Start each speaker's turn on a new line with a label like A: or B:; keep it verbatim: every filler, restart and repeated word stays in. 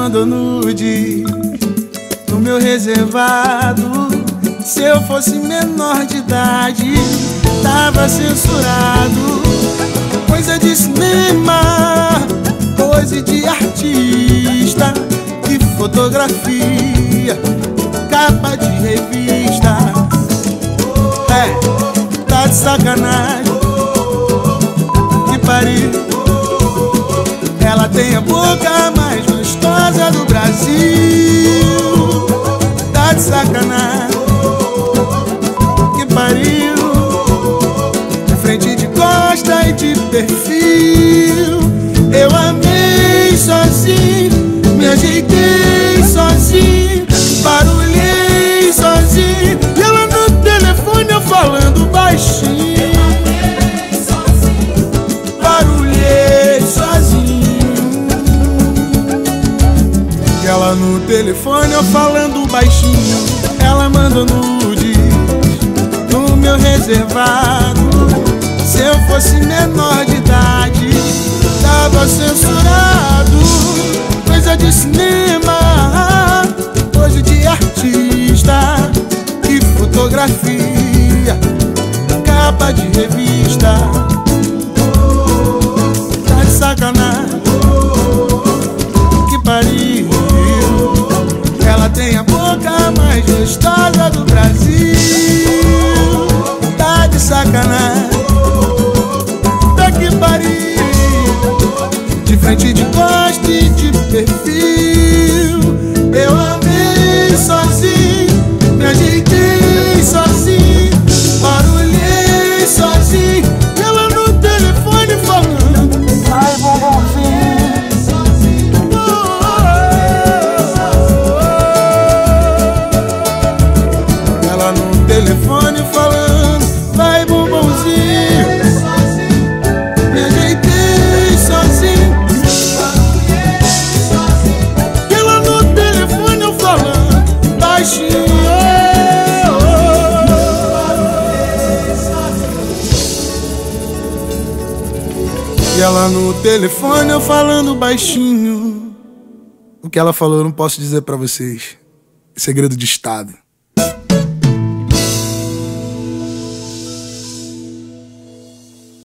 A: mandou nude no meu reservado. Se eu fosse menor de idade, tava censurado. Coisa de cinema, pose de artista e fotografia, capa de revista. É, tá de sacanagem, que pariu. Ela tem a boca mais gostosa do Brasil. Tá de sacanagem, que pariu. De frente, de costa e de perfil. Eu amei sozinho, me ajeitei sozinho, barulhei sozinho. E ela no telefone eu falando baixinho. Barulhei sozinho. E ela no telefone eu falando baixinho. Ela mandou nude no meu reservado. Se eu fosse menor de idade, tava censurado. Coisa de cinema, hoje de artista e fotografia, capa de revista. Tá de sacanagem, que pariu. Ela tem a boca mais gostosa do Brasil. Tá de sacanagem, tá que pariu. De frente, de costa e de perfil. Eu amei sozinho, me ajeitei sozinho, barulhei sozinho. E ela no telefone falando: ai, bombonzinho, sozinho. Ela no telefone falando: vai, bombonzinho, me ajeitei sozinho. E ela no telefone eu falando baixinho. E ela no telefone eu falando baixinho. O que ela falou eu não posso dizer pra vocês. Segredo de estado.